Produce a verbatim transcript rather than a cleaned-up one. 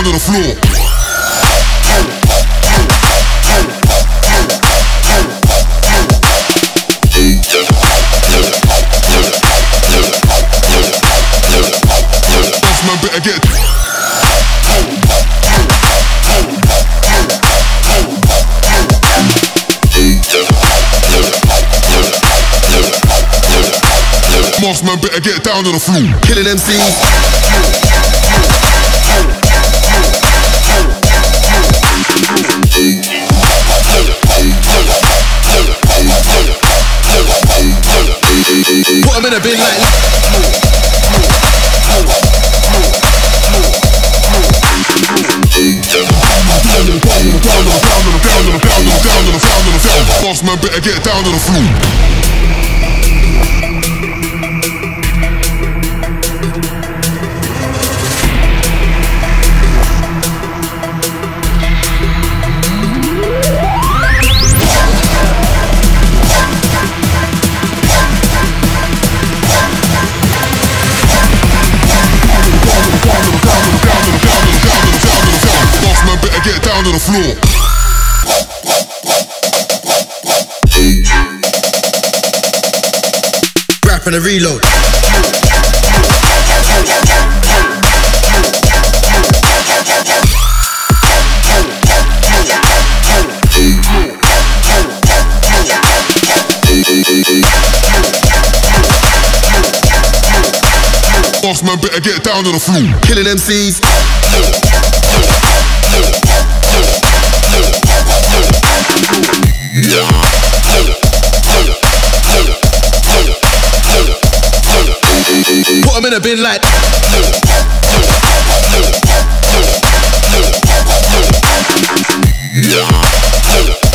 to the floor. Boss man better get. Boss man better get down to the floor. Killing M Cs. Put them in a bin like. Boss man better get down to the floor. Get down to the floor. Rap and a reload. Boss man better get down to the floor. Killing M Cs. Put them in a bin like. Yeah.